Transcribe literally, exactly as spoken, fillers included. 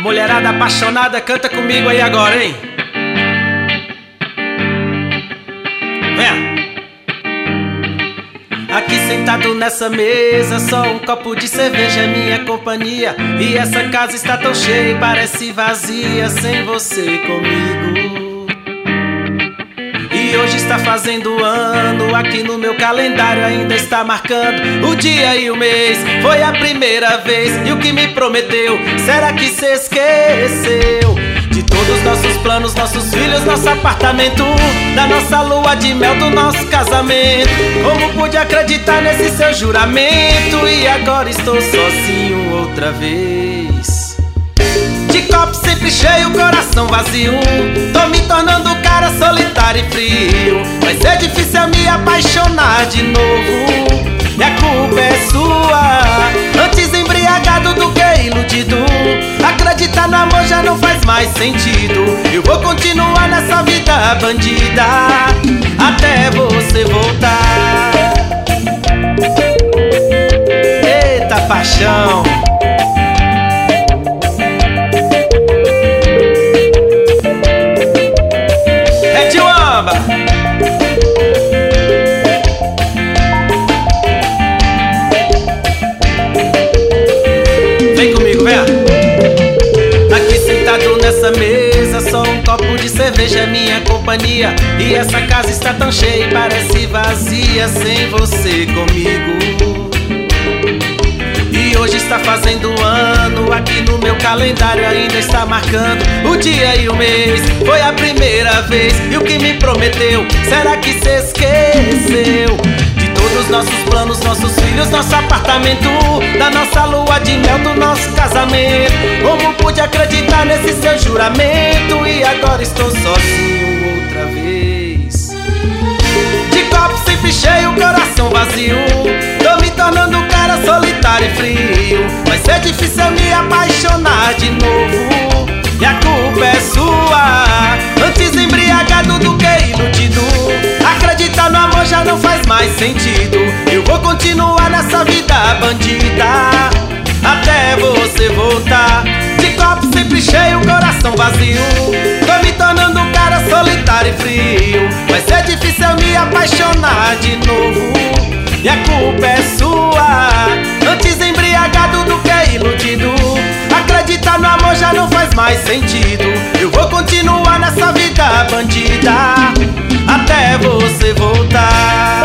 Mulherada apaixonada, canta comigo aí agora, hein? Venha! Aqui sentado nessa mesa, só um copo de cerveja é minha companhia. E essa casa está tão cheia e parece vazia sem você comigo. E hoje está fazendo ano, aqui no meu calendário ainda está marcando o dia e o mês. Foi a primeira vez, e o que me prometeu, será que cê esqueceu? De todos nossos planos, nossos filhos, nosso apartamento, da nossa lua de mel, do nosso casamento. Como pude acreditar nesse seu juramento? E agora estou sozinho outra vez. De copo sempre cheio, coração vazio, tô me tornando um cara solitário e frio. Vai ser difícil eu me apaixonar de novo, e a culpa é sua. Antes embriagado do que iludido, acreditar no amor já não faz mais sentido. Eu vou continuar nessa vida bandida até você voltar. Eita paixão! Vem comigo, vem! Aqui sentado nessa mesa, só um copo de cerveja é minha companhia. E essa casa está tão cheia e parece vazia sem você comigo. E hoje está fazendo ano, aqui no meu calendário ainda está marcando o dia e o mês. Foi a primeira vez, e o que me prometeu, será que cê esqueceu? De todos nossos planos, nossos filhos, nosso apartamento, da nossa lua de mel, do nosso casamento. Como pude acreditar nesse seu juramento? E agora estou sozinho outra vez. De copo sempre cheio, coração vazio, tô me tornando um cara solitário e frio. Vai ser difícil eu me apaixonar de novo, e a culpa é sua. Antes embriagado do que iludido, acreditar no amor já não faz mais sentido. Eu vou continuar nessa vida bandida até você voltar. De copo sempre cheio, coração vazio, tô me tornando um cara solitário e frio. Vai ser difícil eu me apaixonar de novo, e a culpa é sua. Antes embriagado do que iludido, acreditar no amor já não faz mais sentido. Eu vou continuar nessa vida bandida até você voltar.